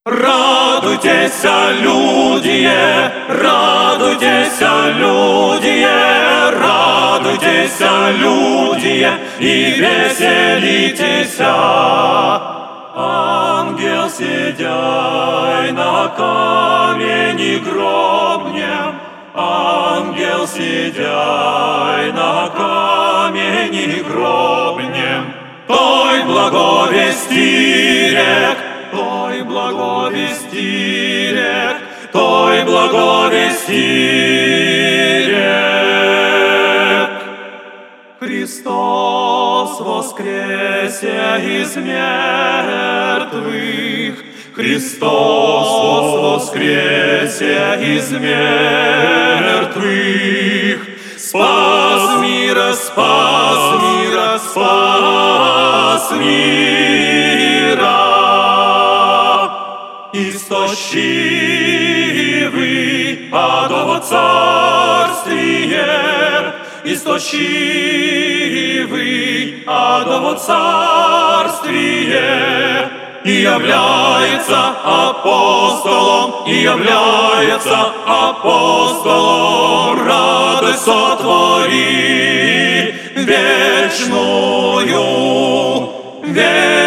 Радуйтесь, люди, радуйтесь, люди, радуйтесь, люди, и веселитесь. Ангел, сидяй на камени гробнем, ангел, сидяй на камени гробнем, той благовестирек, той благовестирек, той благовестирек. Христос воскресе из мертвых, Христос воскресе из мертвых, спас мира, спас мира, спас мира. Истощивый адово царствие, истощивый адово царствие, и является апостолом, и является апостолом. Радость сотвори вечную, вечную.